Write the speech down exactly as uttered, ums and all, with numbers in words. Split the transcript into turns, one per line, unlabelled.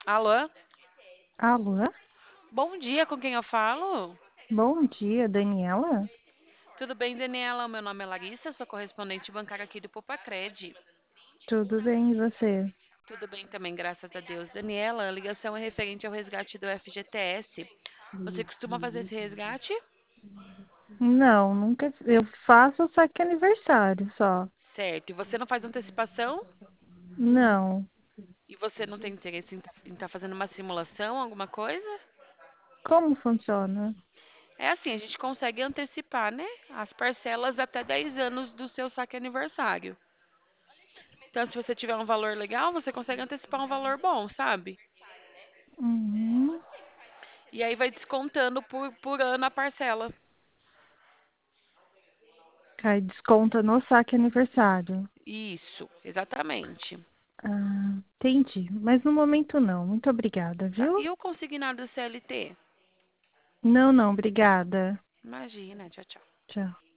Alô?
Alô?
Bom dia, com quem eu falo?
Bom dia, Daniela?
Tudo bem, Daniela? Meu nome é Larissa, sou correspondente bancária aqui do Popacred.
Tudo bem, e você?
Tudo bem também, graças a Deus. Daniela, a ligação é referente ao resgate do F G T S. Você costuma fazer esse resgate?
Não, nunca. Eu faço só que aniversário só.
Certo. E você não faz antecipação?
Não.
E você não tem interesse em estar fazendo uma simulação, alguma coisa?
Como funciona?
É assim, a gente consegue antecipar, né? As parcelas até dez anos do seu saque aniversário. Então, se você tiver um valor legal, você consegue antecipar um valor bom, sabe?
Uhum.
E aí vai descontando por, por ano a parcela.
Cai desconta no saque aniversário.
Isso, exatamente.
Ah, entendi. Mas no momento não. Muito obrigada,
Tá.
viu?
E o consignado C L T?
Não, não, obrigada.
Imagina, tchau, tchau.
Tchau.